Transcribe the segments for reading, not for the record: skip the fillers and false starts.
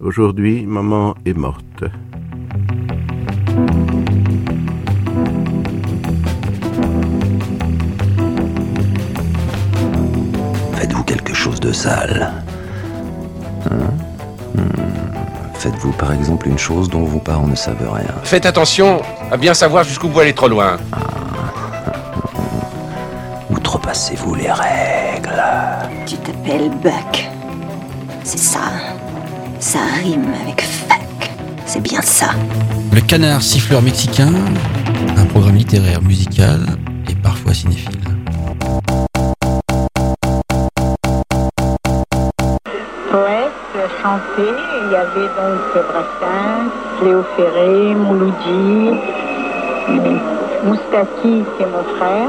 Aujourd'hui, maman est morte. Faites-vous quelque chose de sale? Faites-vous par exemple une chose dont vos parents ne savent rien? Faites attention à bien savoir jusqu'où vous allez trop loin. Outrepassez-vous les règles? Tu t'appelles Buck. C'est ça. Ça rime avec fuck. C'est bien ça. Le Canard siffleur mexicain, un programme littéraire, musical et parfois cinéphile. Poète, chanté, il y avait donc Brassens, Léo Ferré, Mouloudji, Moustaki, c'est mon frère.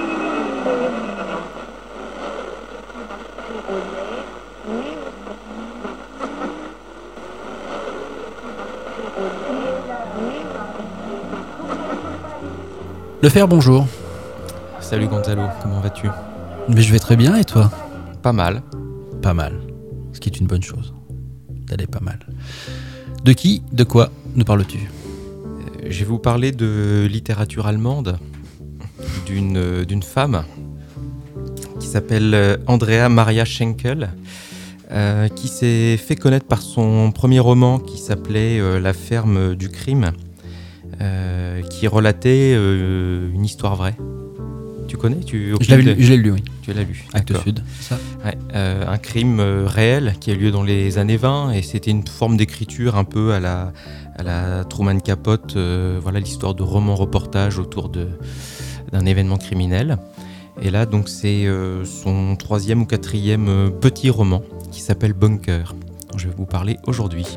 Le Fer, bonjour. Salut Gonzalo, comment vas-tu? Mais je vais très bien et toi? Pas mal. Pas mal. Ce qui est une bonne chose. D'aller pas mal. De qui, de quoi nous parles-tu? Je vais vous parler de littérature allemande, d'une femme qui s'appelle Andrea Maria Schenkel, qui s'est fait connaître par son premier roman qui s'appelait La ferme du crime, qui relatait une histoire vraie. Tu connais? Je l'ai lu, oui. Tu l'as lu. Actes d'accord. Sud, ça. Ouais, un crime réel qui a eu lieu dans les années 20 et c'était une forme d'écriture un peu à la Truman Capote, voilà l'histoire de roman-reportage autour d'un événement criminel. Et là donc c'est son 3e ou 4e petit roman qui s'appelle Bunker, dont je vais vous parler aujourd'hui.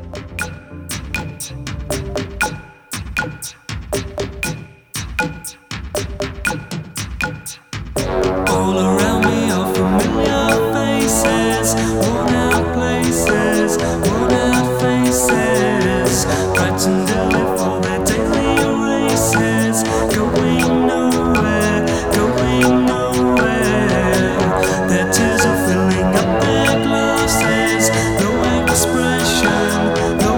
Expression, no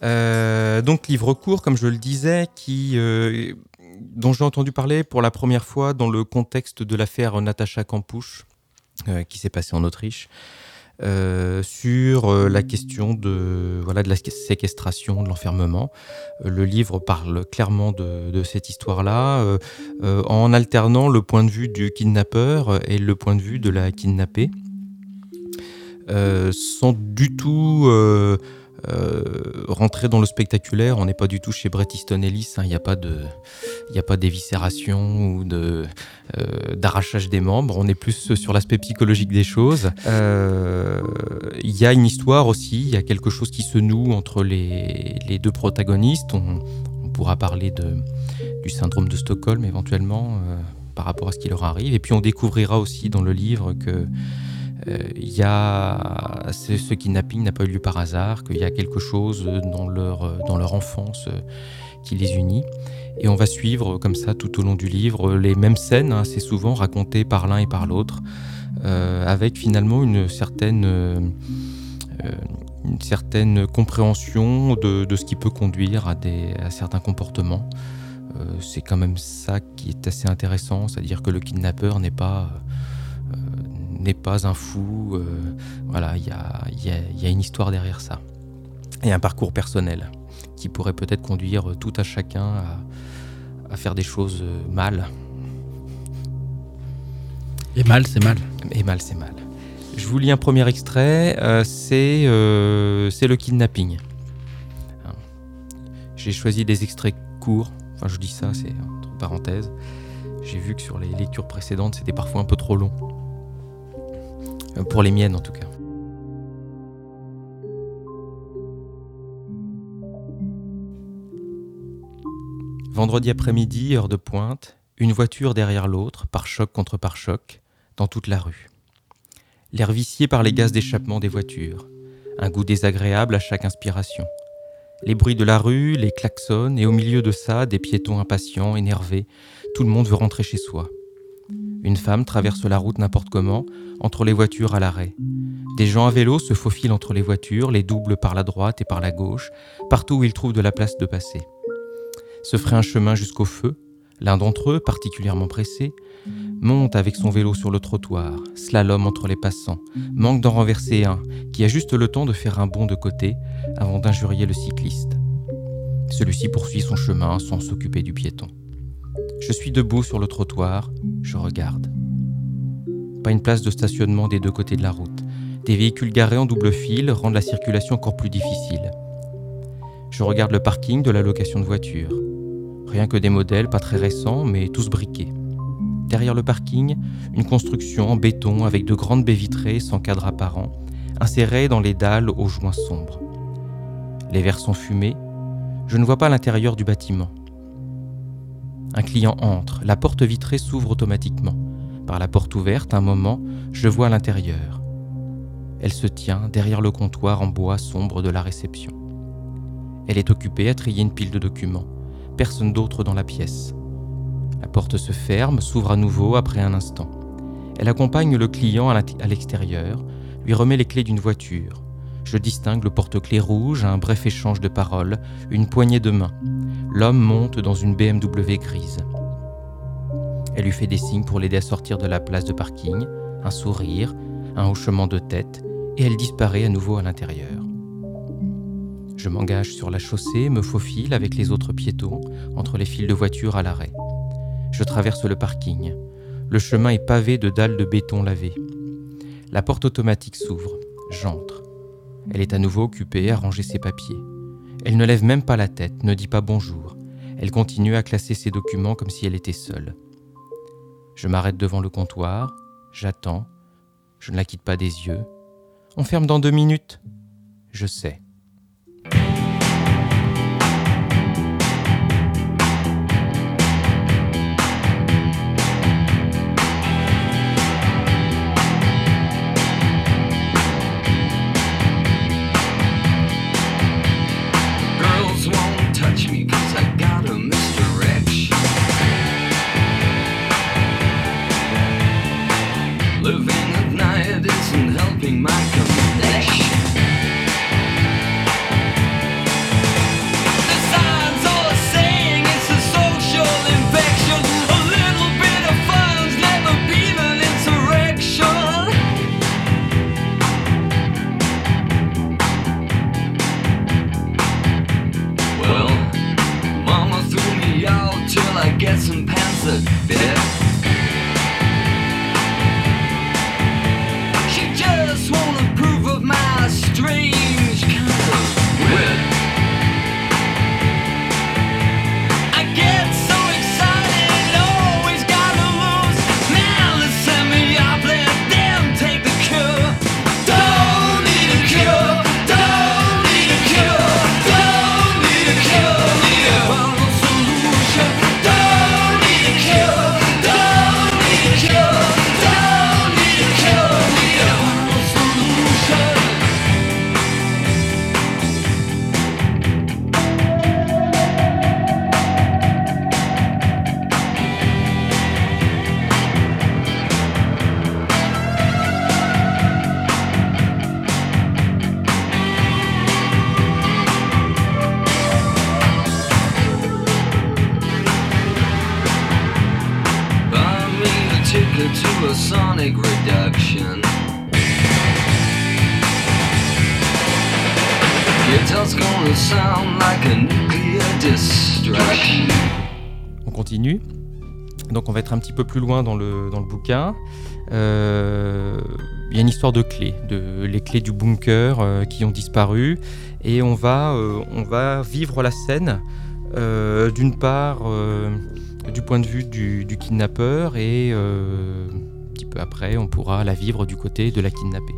Donc livre court, comme je le disais, dont j'ai entendu parler pour la première fois dans le contexte de l'affaire Natacha Kampusch, qui s'est passée en Autriche, sur la question de la séquestration, de l'enfermement. Le livre parle clairement de cette histoire-là, en alternant le point de vue du kidnappeur et le point de vue de la kidnappée, sans du tout rentrer dans le spectaculaire. On n'est pas du tout chez Bret Easton Ellis, il n'y a pas d'éviscération ou d'arrachage des membres, on est plus sur l'aspect psychologique des choses. Il y a une histoire aussi, il y a quelque chose qui se noue entre les deux protagonistes. On pourra parler du syndrome de Stockholm éventuellement, par rapport à ce qui leur arrive, et puis on découvrira aussi dans le livre que ce kidnapping n'a pas eu lieu par hasard, qu'il y a quelque chose dans leur enfance qui les unit. Et on va suivre comme ça tout au long du livre les mêmes scènes, assez souvent racontées par l'un et par l'autre, avec finalement une certaine compréhension de ce qui peut conduire à certains comportements. C'est quand même ça qui est assez intéressant, c'est-à-dire que le kidnappeur n'est pas un fou. Il y a une histoire derrière ça. Et un parcours personnel qui pourrait peut-être conduire tout à chacun à faire des choses mal. Et mal, c'est mal. Et mal, c'est mal. Je vous lis un premier extrait, c'est le kidnapping. J'ai choisi des extraits courts, enfin je dis ça, c'est entre parenthèses. J'ai vu que sur les lectures précédentes, c'était parfois un peu trop long. Pour les miennes en tout cas. Vendredi après-midi, heure de pointe, une voiture derrière l'autre, pare-choc contre pare-choc, dans toute la rue. L'air vicié par les gaz d'échappement des voitures, un goût désagréable à chaque inspiration. Les bruits de la rue, les klaxons, et au milieu de ça, des piétons impatients, énervés, tout le monde veut rentrer chez soi. Une femme traverse la route n'importe comment, entre les voitures à l'arrêt. Des gens à vélo se faufilent entre les voitures, les doublent par la droite et par la gauche, partout où ils trouvent de la place de passer. Se ferait un chemin jusqu'au feu. L'un d'entre eux, particulièrement pressé, monte avec son vélo sur le trottoir, slalom entre les passants, manque d'en renverser un, qui a juste le temps de faire un bond de côté avant d'injurier le cycliste. Celui-ci poursuit son chemin sans s'occuper du piéton. Je suis debout sur le trottoir, je regarde. Pas une place de stationnement des deux côtés de la route. Des véhicules garés en double fil rendent la circulation encore plus difficile. Je regarde le parking de la location de voitures. Rien que des modèles pas très récents, mais tous briqués. Derrière le parking, une construction en béton avec de grandes baies vitrées sans cadre apparent, insérées dans les dalles aux joints sombres. Les verres sont fumés. Je ne vois pas l'intérieur du bâtiment. Un client entre, la porte vitrée s'ouvre automatiquement. Par la porte ouverte, un moment, je vois l'intérieur. Elle se tient derrière le comptoir en bois sombre de la réception. Elle est occupée à trier une pile de documents. Personne d'autre dans la pièce. La porte se ferme, s'ouvre à nouveau après un instant. Elle accompagne le client à l'extérieur, lui remet les clés d'une voiture. Je distingue le porte-clés rouge, un bref échange de paroles, une poignée de main. L'homme monte dans une BMW grise. Elle lui fait des signes pour l'aider à sortir de la place de parking, un sourire, un hochement de tête, et elle disparaît à nouveau à l'intérieur. Je m'engage sur la chaussée, me faufile avec les autres piétons, entre les files de voitures à l'arrêt. Je traverse le parking. Le chemin est pavé de dalles de béton lavées. La porte automatique s'ouvre. J'entre. Elle est à nouveau occupée à ranger ses papiers. Elle ne lève même pas la tête, ne dit pas bonjour. Elle continue à classer ses documents comme si elle était seule. Je m'arrête devant le comptoir, j'attends, je ne la quitte pas des yeux. On ferme dans 2 minutes. Je sais. Living at night isn't helping my connection. dramatic reduction. Guitar's gonna sound like a nuclear destruction. On continue. Donc on va être un petit peu plus loin dans le bouquin. Il y a une histoire de clés, les clés du bunker qui ont disparu. Et on va vivre la scène d'une part du point de vue du kidnappeur et un petit peu après on pourra la vivre du côté de la kidnappée.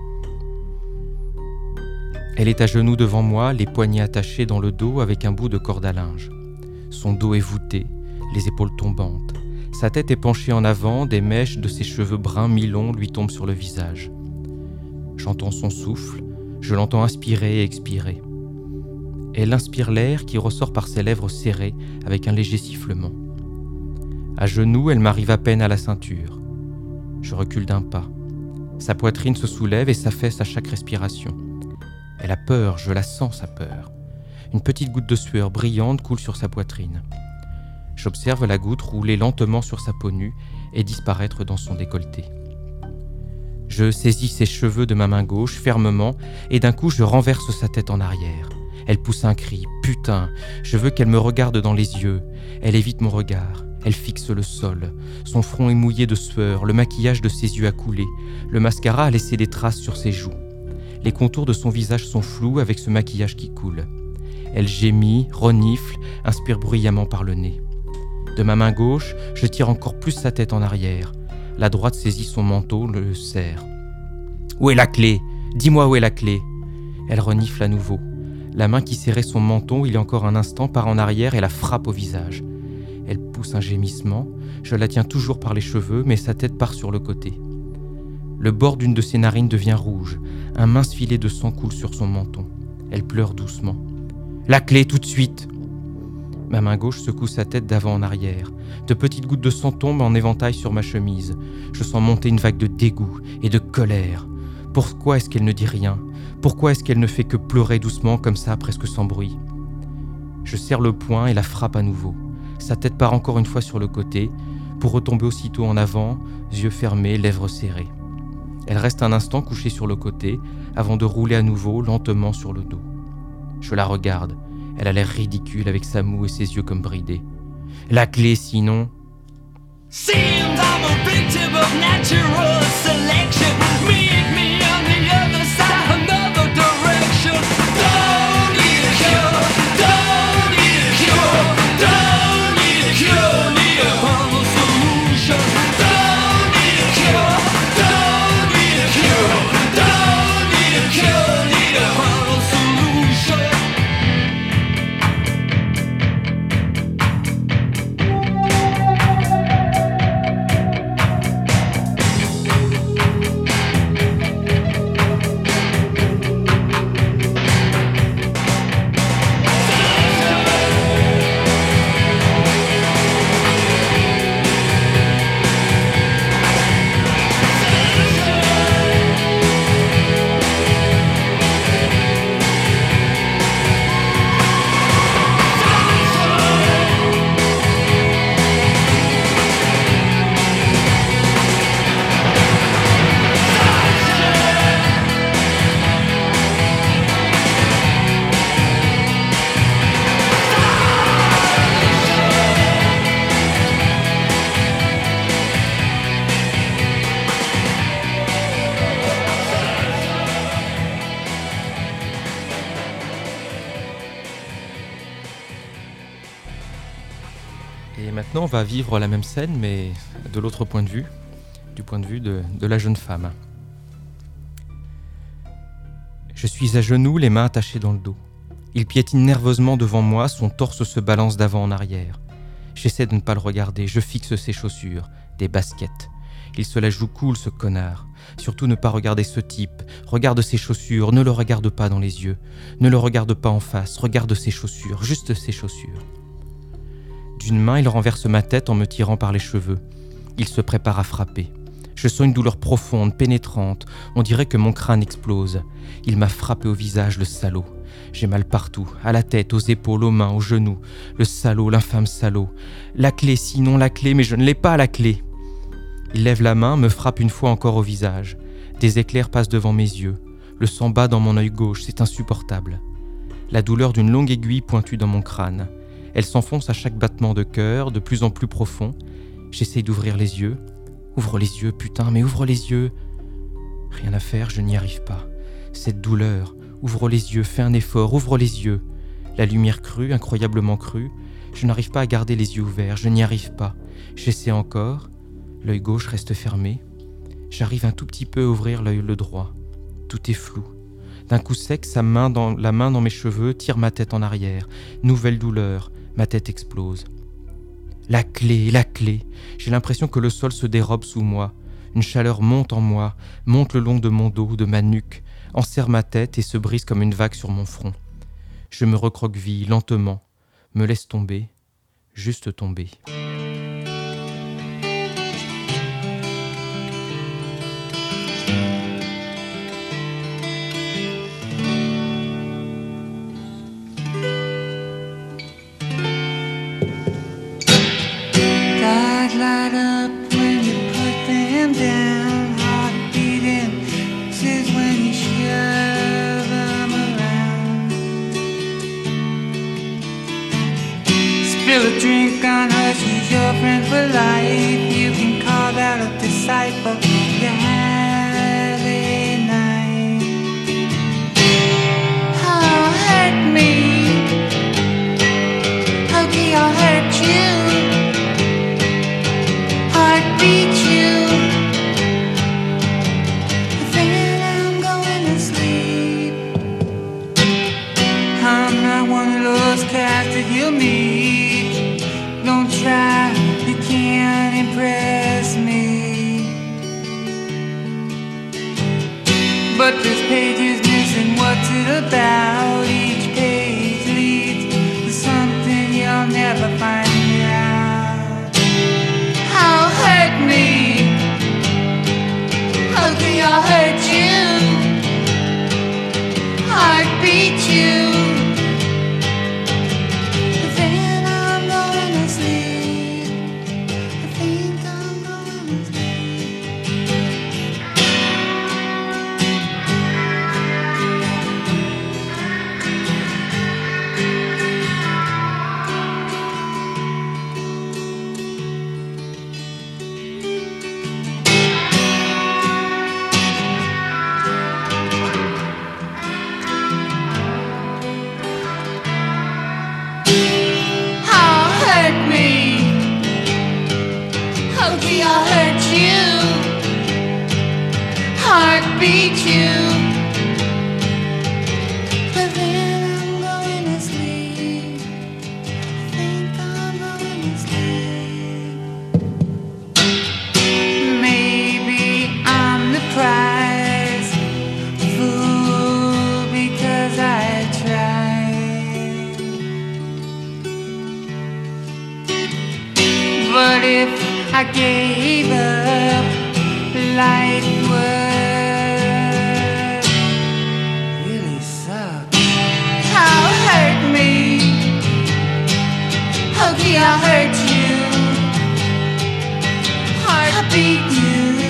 Elle est à genoux devant moi, les poignets attachés dans le dos avec un bout de corde à linge. Son dos est voûté, les épaules tombantes. Sa tête est penchée en avant, des mèches de ses cheveux bruns mi-longs lui tombent sur le visage. J'entends son souffle, je l'entends inspirer et expirer. Elle inspire l'air qui ressort par ses lèvres serrées avec un léger sifflement. À genoux, elle m'arrive à peine à la ceinture. Je recule d'un pas. Sa poitrine se soulève et s'affaisse à chaque respiration. Elle a peur, je la sens sa peur. Une petite goutte de sueur brillante coule sur sa poitrine. J'observe la goutte rouler lentement sur sa peau nue et disparaître dans son décolleté. Je saisis ses cheveux de ma main gauche fermement et d'un coup je renverse sa tête en arrière. Elle pousse un cri. Putain, je veux qu'elle me regarde dans les yeux. Elle évite mon regard. Elle fixe le sol. Son front est mouillé de sueur, le maquillage de ses yeux a coulé. Le mascara a laissé des traces sur ses joues. Les contours de son visage sont flous avec ce maquillage qui coule. Elle gémit, renifle, inspire bruyamment par le nez. De ma main gauche, je tire encore plus sa tête en arrière. La droite saisit son manteau, le serre. « Où est la clé ? Dis-moi où est la clé ?» Elle renifle à nouveau. La main qui serrait son menton, il y a encore un instant, part en arrière et la frappe au visage. Elle pousse un gémissement. Je la tiens toujours par les cheveux, mais sa tête part sur le côté. Le bord d'une de ses narines devient rouge. Un mince filet de sang coule sur son menton. Elle pleure doucement. « La clé, tout de suite !» Ma main gauche secoue sa tête d'avant en arrière. De petites gouttes de sang tombent en éventail sur ma chemise. Je sens monter une vague de dégoût et de colère. Pourquoi est-ce qu'elle ne dit rien ? Pourquoi est-ce qu'elle ne fait que pleurer doucement comme ça, presque sans bruit ? Je serre le poing et la frappe à nouveau. Sa tête part encore une fois sur le côté, pour retomber aussitôt en avant, yeux fermés, lèvres serrées. Elle reste un instant couchée sur le côté, avant de rouler à nouveau, lentement sur le dos. Je la regarde. Elle a l'air ridicule avec sa moue et ses yeux comme bridés. La clé, sinon... Seems I'm a victim of natural selection. Meet me on the other side, another direction. Don't need a cure, don't need a cure, don't need a cure, need a humble solution. Don't need a cure, don't need a cure, don't need a cure, need a humble solution. Et maintenant, on va vivre la même scène, mais de l'autre point de vue, du point de vue de la jeune femme. Je suis à genoux, les mains attachées dans le dos. Il piétine nerveusement devant moi, son torse se balance d'avant en arrière. J'essaie de ne pas le regarder, je fixe ses chaussures, des baskets. Il se la joue cool, ce connard. Surtout ne pas regarder ce type. Regarde ses chaussures, ne le regarde pas dans les yeux. Ne le regarde pas en face, regarde ses chaussures, juste ses chaussures. D'une main, il renverse ma tête en me tirant par les cheveux. Il se prépare à frapper. Je sens une douleur profonde, pénétrante. On dirait que mon crâne explose. Il m'a frappé au visage, le salaud. J'ai mal partout, à la tête, aux épaules, aux mains, aux genoux. Le salaud, l'infâme salaud. La clé, sinon la clé, mais je ne l'ai pas, la clé. Il lève la main, me frappe une fois encore au visage. Des éclairs passent devant mes yeux. Le sang bat dans mon œil gauche, c'est insupportable. La douleur d'une longue aiguille pointue dans mon crâne. Elle s'enfonce à chaque battement de cœur, de plus en plus profond. J'essaye d'ouvrir les yeux. Ouvre les yeux, putain, mais ouvre les yeux. Rien à faire, je n'y arrive pas. Cette douleur, ouvre les yeux, fais un effort, ouvre les yeux. La lumière crue, incroyablement crue. Je n'arrive pas à garder les yeux ouverts, je n'y arrive pas. J'essaie encore. L'œil gauche reste fermé. J'arrive un tout petit peu à ouvrir l'œil le droit. Tout est flou. D'un coup sec, la main dans mes cheveux tire ma tête en arrière. Nouvelle douleur, ma tête explose. La clé. J'ai l'impression que le sol se dérobe sous moi. Une chaleur monte en moi, monte le long de mon dos, de ma nuque, enserre ma tête et se brise comme une vague sur mon front. Je me recroqueville lentement, me laisse tomber, juste tomber. Guys light up when you put them down. Heart beating, this is when you shove them around. Spill a drink on her, she's your friend for life. You can call that a disciple. You have a night. Oh, hurt me. Okay, I'll hurt you. Beat you, then I'm going to sleep. I'm not one of those cats that you'll meet. Don't try, you can't impress me. But this page is missing, what's it about? Each page leads to something you'll never find out. Hurt me. Okay, I'll hurt you. Heart beat you. Then I'm going to sleep. I think I'm going to I'll hurt you, heart beat you, but then I'm going to sleep. I think I'm going to sleep. Maybe I'm the prize, fool because I tried. But if I gave up, life would really suck. I'll hurt me. Okay, I'll hurt you. Heart beat you.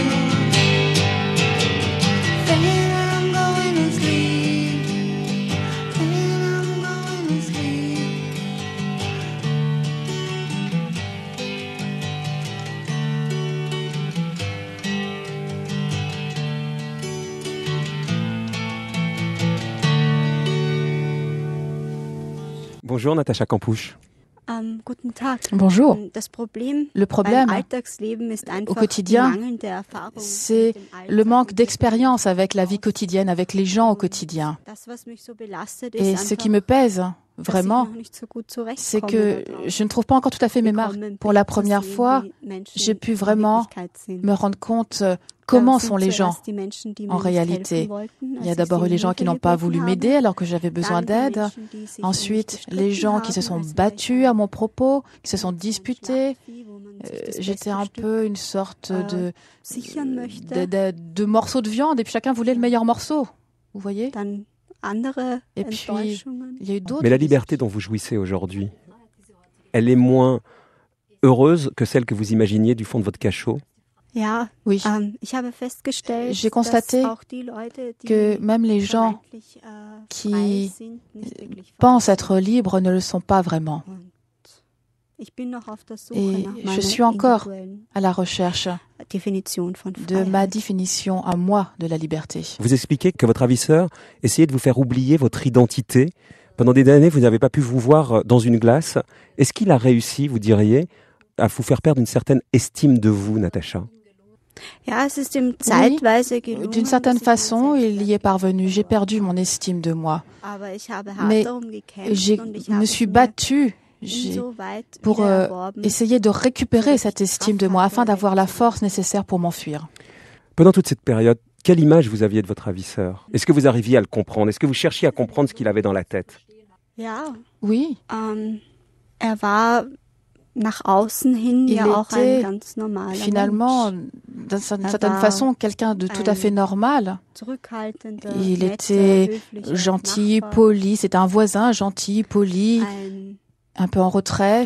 Then I'm going to sleep. Then I'm going to sleep. Bonjour Natacha Campouche. Guten Tag. Bonjour. Le problème au quotidien, c'est le manque d'expérience avec la vie quotidienne, avec les gens au quotidien. Et ce qui me pèse vraiment, c'est que je ne trouve pas encore tout à fait mes marques. Pour la première fois, j'ai pu vraiment me rendre compte comment sont les gens en réalité. Il y a d'abord eu les gens qui n'ont pas voulu m'aider alors que j'avais besoin d'aide. Ensuite, les gens qui se sont battus à mon propos, qui se sont disputés. J'étais un peu une sorte de morceau de viande et puis chacun voulait le meilleur morceau. Vous voyez ? Et puis, il y a eu d'autres... Mais la liberté dont vous jouissez aujourd'hui, elle est moins heureuse que celle que vous imaginiez du fond de votre cachot ? Oui, j'ai constaté que même les gens qui pensent être libres ne le sont pas vraiment. Et je suis encore à la recherche de ma définition à moi de la liberté. Vous expliquez que votre ravisseur essayait de vous faire oublier votre identité. Pendant des années, vous n'avez pas pu vous voir dans une glace. Est-ce qu'il a réussi, vous diriez, à vous faire perdre une certaine estime de vous, Natacha ? Oui, d'une certaine façon, il y est parvenu. J'ai perdu mon estime de moi. Mais je me suis battue pour essayer de récupérer cette estime de moi afin d'avoir la force nécessaire pour m'enfuir. Pendant toute cette période, quelle image vous aviez de votre ravisseur ? Est-ce que vous arriviez à le comprendre ? Est-ce que vous cherchiez à comprendre ce qu'il avait dans la tête ? Oui. Il était finalement, d'une certaine façon, quelqu'un de tout à fait normal. Il était gentil, poli, c'était un voisin gentil, poli, un peu en retrait,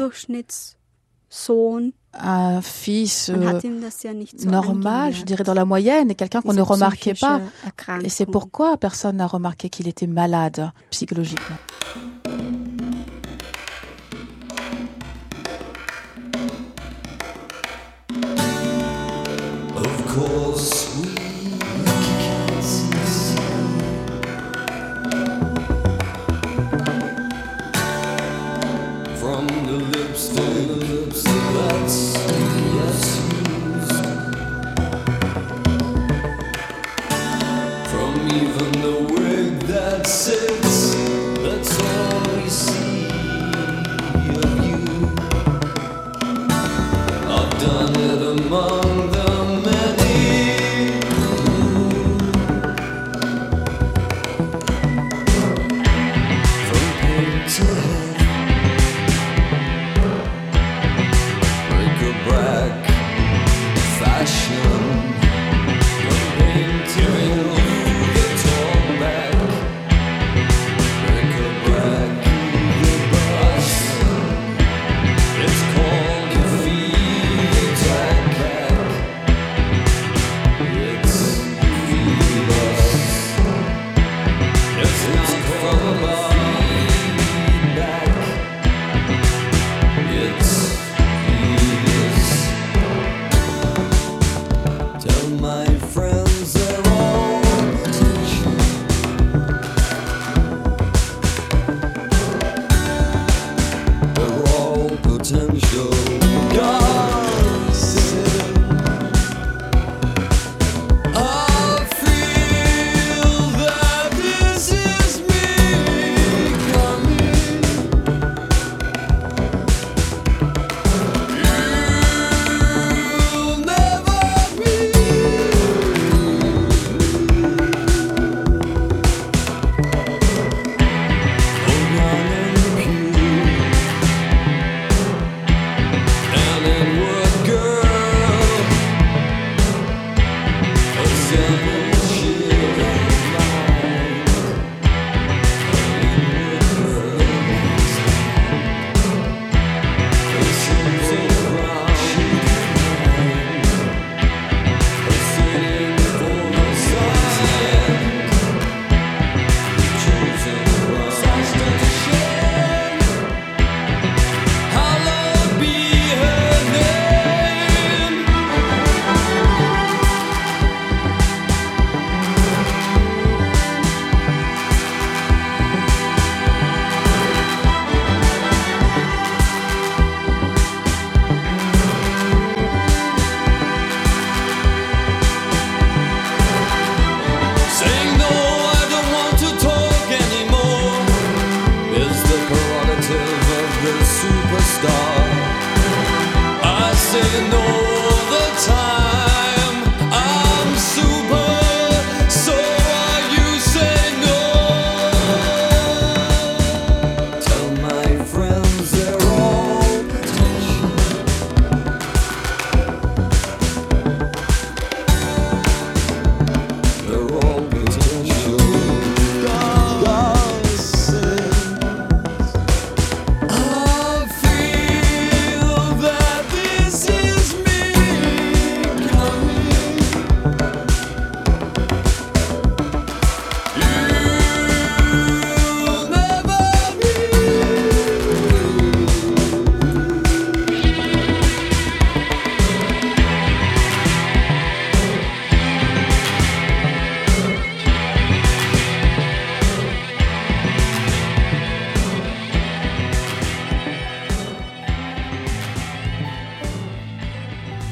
un fils normal, je dirais dans la moyenne, et quelqu'un qu'on ne remarquait pas. Et c'est pourquoi personne n'a remarqué qu'il était malade psychologiquement. Of course we can't see from the lips to the lips that's used, from even the wig that sits, that's all we see of you. I've done it among the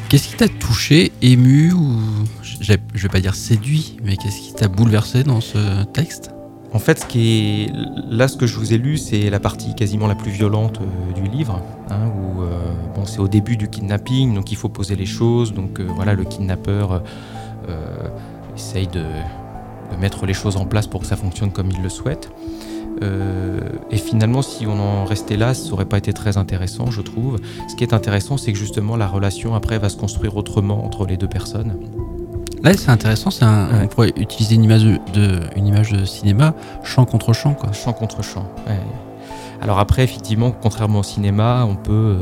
Qu'est-ce qui t'a touché, ému ou, je vais pas dire séduit, mais qu'est-ce qui t'a bouleversé dans ce texte ? En fait, ce que je vous ai lu, c'est la partie quasiment la plus violente du livre, où c'est au début du kidnapping, donc il faut poser les choses. Donc voilà, le kidnappeur essaye de mettre les choses en place pour que ça fonctionne comme il le souhaite. Et finalement, si on en restait là, ça n'aurait pas été très intéressant, je trouve. Ce qui est intéressant, c'est que justement la relation après va se construire autrement entre les deux personnes. Là, c'est intéressant, on pourrait utiliser une image de cinéma, champ contre champ, quoi. Champ contre champ, ouais. Alors après, effectivement, contrairement au cinéma, on peut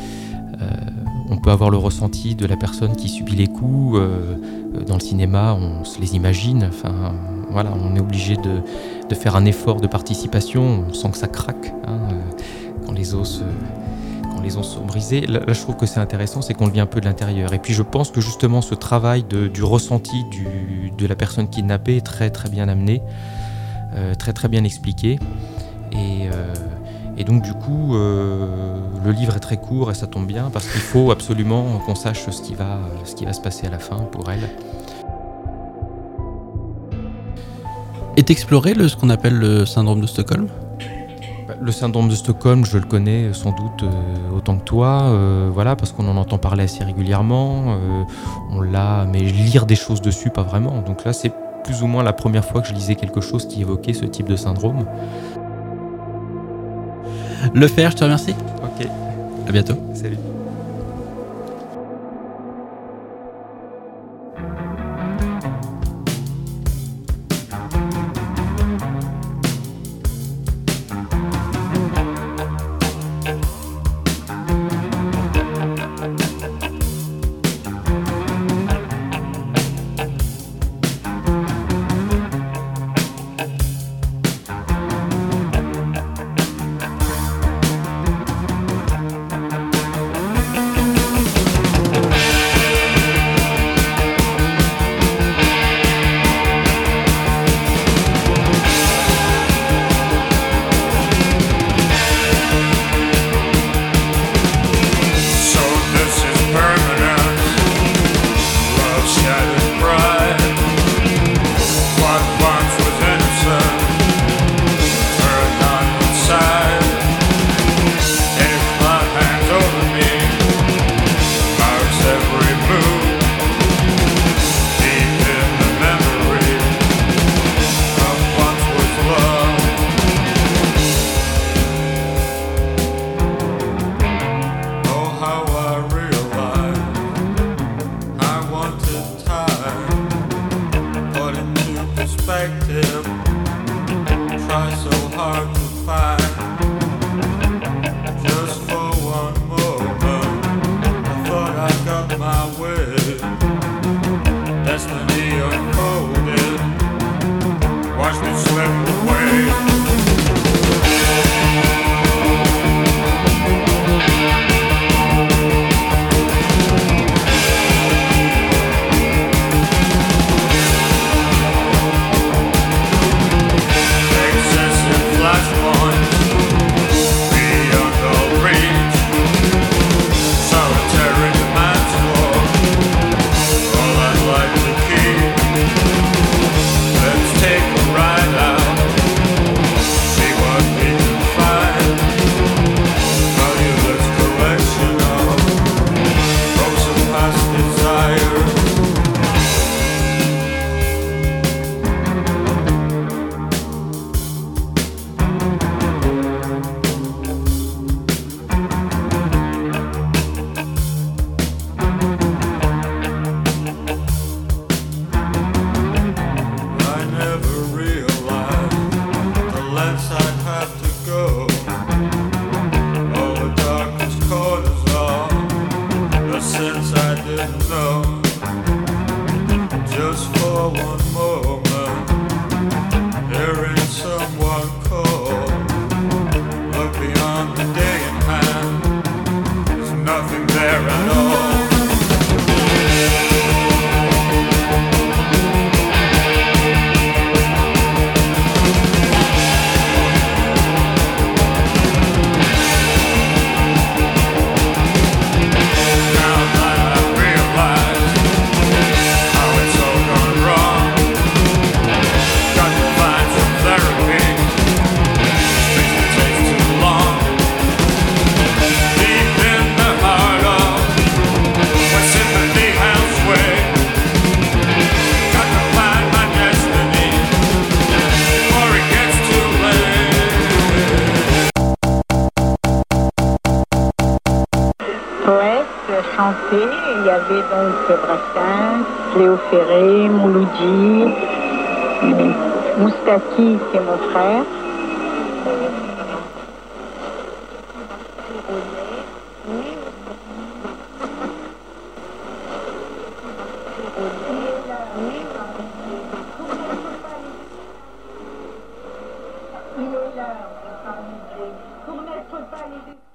avoir le ressenti de la personne qui subit les coups. Dans le cinéma, on se les imagine. Enfin, voilà, on est obligé de faire un effort de participation. On sent que ça craque quand les os sont brisés. Là, je trouve que c'est intéressant, c'est qu'on le vit un peu de l'intérieur. Et puis, je pense que justement, ce travail du ressenti de la personne kidnappée est très très bien amené, très très bien expliqué. Et donc du coup, le livre est très court et ça tombe bien parce qu'il faut absolument qu'on sache ce qui va se passer à la fin pour elle. Est exploré ce qu'on appelle le syndrome de Stockholm ? Le syndrome de Stockholm, je le connais sans doute autant que toi, voilà, parce qu'on en entend parler assez régulièrement. Mais lire des choses dessus, pas vraiment. Donc là, c'est plus ou moins la première fois que je lisais quelque chose qui évoquait ce type de syndrome. Lefer, je te remercie. Ok. À bientôt. Salut. Flashpoint chanter. Il y avait donc Brassens, Léo Ferré, Mouloudji, Moustaki, qui est mon frère. Il est l'heure de s'amuser pour n'être pas les